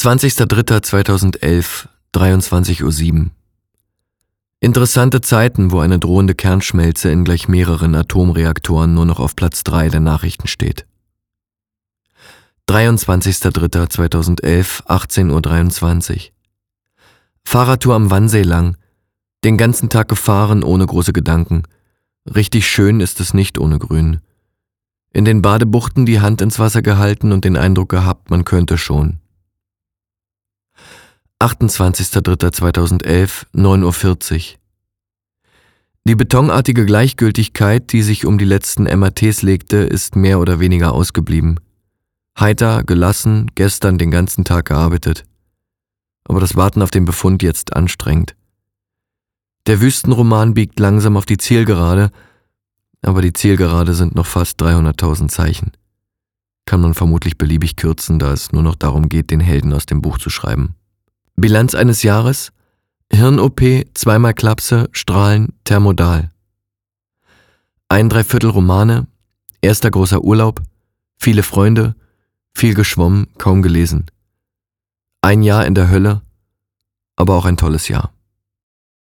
20.03.2011, 23:07 Uhr. Interessante Zeiten, wo eine drohende Kernschmelze in gleich mehreren Atomreaktoren nur noch auf Platz 3 der Nachrichten steht. 23.03.2011, 18:23 Uhr. Fahrradtour am Wannsee lang. Den ganzen Tag gefahren, ohne große Gedanken. Richtig schön ist es nicht ohne Grün. In den Badebuchten die Hand ins Wasser gehalten und den Eindruck gehabt, man könnte schon. 28.03.2011, 9:40 Uhr. Die betonartige Gleichgültigkeit, die sich um die letzten MRTs legte, ist mehr oder weniger ausgeblieben. Heiter, gelassen, gestern den ganzen Tag gearbeitet. Aber das Warten auf den Befund jetzt anstrengend. Der Wüstenroman biegt langsam auf die Zielgerade, aber die Zielgerade sind noch fast 300.000 Zeichen. Kann man vermutlich beliebig kürzen, da es nur noch darum geht, den Helden aus dem Buch zu schreiben. Bilanz eines Jahres: Hirn-OP, 2-mal Klapse, Strahlen, Thermodal. 1/3 Romane, erster großer Urlaub, viele Freunde, viel geschwommen, kaum gelesen. 1 Jahr in der Hölle, aber auch ein tolles Jahr.